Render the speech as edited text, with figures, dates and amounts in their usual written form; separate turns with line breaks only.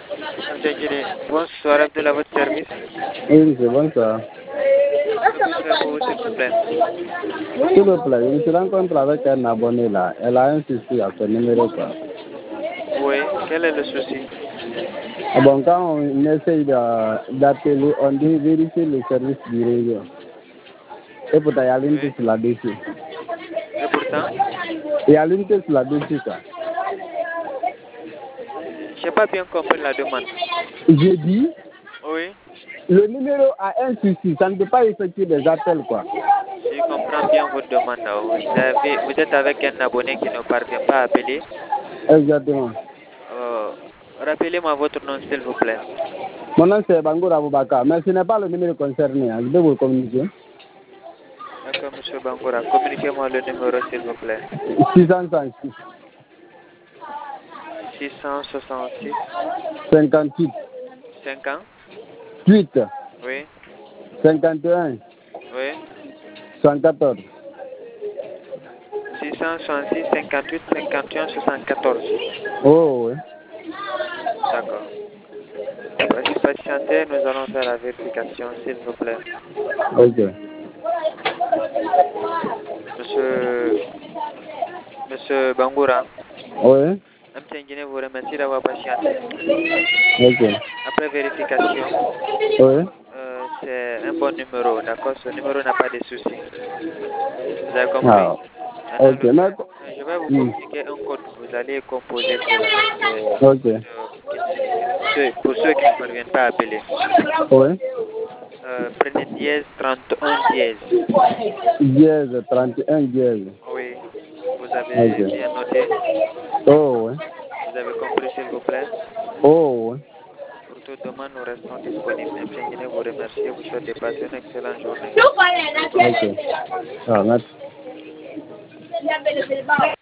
Bonsoir, Abdullah, votre service.
Oui, c'est bon ça.
Vous, s'il vous plaît.
S'il vous plaît, je me suis rencontré avec un abonné là. Elle a un souci à ce numéro quoi.
Oui, quel est le souci?
Ah bon, quand on essaye d'appeler, on dit vérifier le service du réseau. Et pourtant, il y a l'une
Oui.
sur la dessus.
Et pourtant,
Il y a l'une sur la dessus quoi.
je n'ai pas bien compris la demande.
J'ai dit,
Oui,
le numéro a un souci, ça ne peut pas effectuer des appels quoi.
je comprends bien votre demande. Vous êtes avec un abonné qui ne parvient pas à appeler.
Exactement.
Rappelez-moi votre nom, s'il vous plaît.
Mon nom c'est Bangour Aboubaka, mais ce n'est pas le numéro concerné, hein. Je vais vous le communiquer.
D'accord, monsieur Bangoura. Communiquez-moi le numéro, s'il vous plaît.
666
666
58
50.
8
Oui,
51
oui.
114.
666 58 51 74.
Oh oui.
D'accord. Veuillez patienter, nous allons faire la vérification, s'il vous plaît.
Ok.
Monsieur Bangoura,
Oui.
M. vous remercie d'avoir patienté.
Ok.
Après vérification,
Oui.
c'est un bon numéro, d'accord? Ce numéro n'a pas de soucis. Vous avez compris?
Ah. Ok.
Je vais vous
Hmm.
communiquer un code. Vous allez composer cela.
Ok.
Pour ceux qui ne parviennent pas à appeler.
Oui.
Prenez dièse 31 dièse.
Dièse 31 dièse.
Oui. Vous avez
Ok.
bien noté?
Oh oui.
Vous avez compris, s'il vous plaît?
Oh oui.
Pour toute demande, nous restons disponibles. M. Guinée vous remercie et vous souhaite de passer une excellente journée.
Ok. Ah, merci.